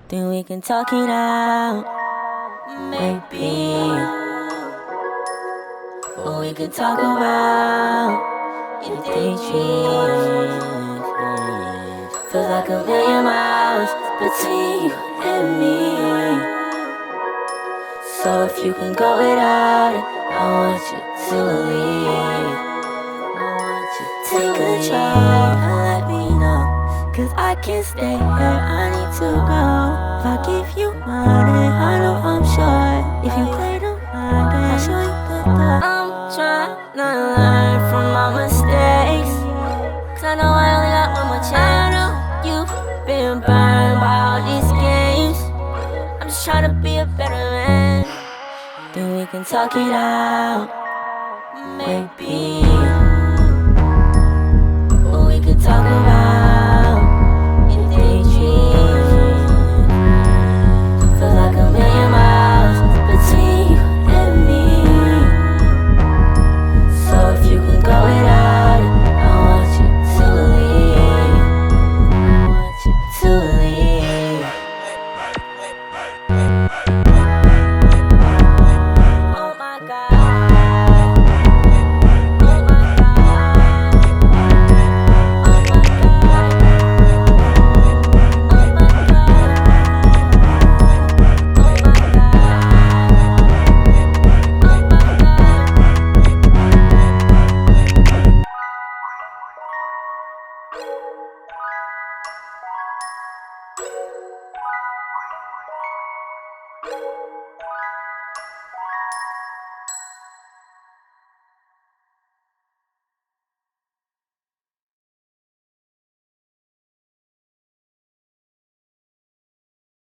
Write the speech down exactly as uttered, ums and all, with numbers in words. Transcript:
then we can talk it out. Maybe, or we can talk about your daydreams. Feels like a million miles between you and me. So if you can go without it, I want you to leave. I want you to take control and let me know, 'cause I can't stay here, I need to go. If I give you money, I know I'm sure. If you play the mind, I'll show you the door. I'm trying to learn from my mistakes, 'cause I know I only got one more chance. I know you've been burned by all these games. I'm just trying to be a better man, then we can talk it out. Maybe, or we can talk about your daydreams. Feels like a million miles between you and me. So if you can go without it, I want you to leave. I want you to leave. Oh my God.